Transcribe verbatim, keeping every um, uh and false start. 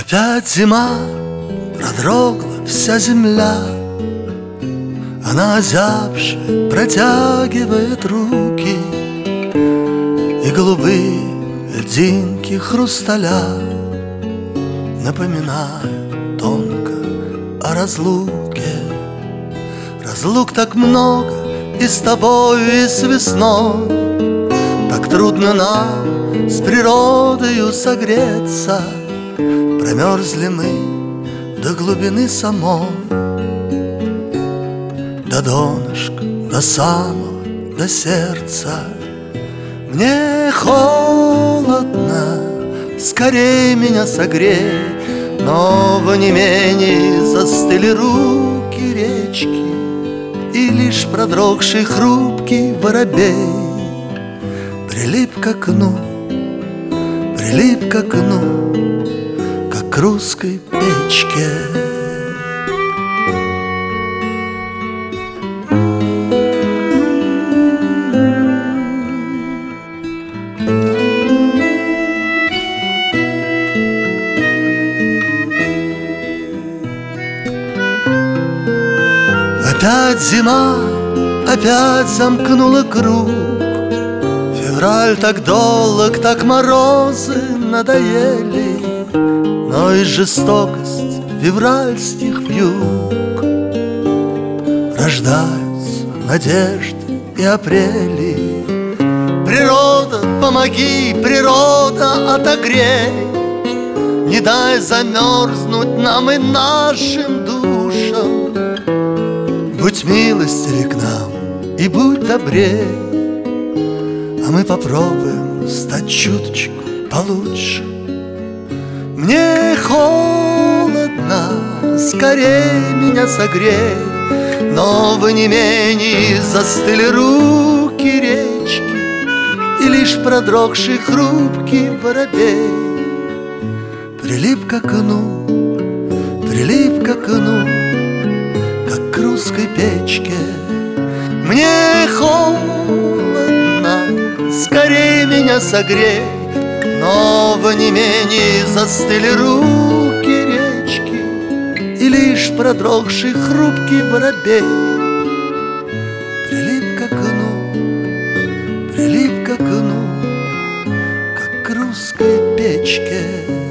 Опять зима, продрогла вся земля, она озябшая протягивает руки, и голубые льдинки хрусталя напоминают тонко о разлуке. Разлук так много и с тобою, и с весной. Так трудно нам с природою согреться. Промерзли мы до глубины самой, до донышка, до самого, до сердца. Мне холодно, скорей меня согрей, но в онемении застыли руки речки, и лишь продрогший хрупкий воробей прилип к окну, прилип к окну, как к русской печке. Опять зима, опять замкнула круг. Февраль так долг, так морозы надоели, но и жестокость февральских вьюг. Рождаются надежды и апрели. Природа, помоги, природа, отогрей, не дай замерзнуть нам и нашим душам. Будь милостивей к нам и будь добрей, а мы попробуем стать чуточку получше. Мне холодно, скорей меня согрей, но в онемении застыли руки речки, и лишь продрогший хрупкий воробей прилип к окну, прилип к окну, как к русской печке. Мне холодно, скорей меня согрей, но в онемении застыли руки речки, и лишь продрогший хрупкий воробей прилип к окну, прилип к окну, как к русской печке.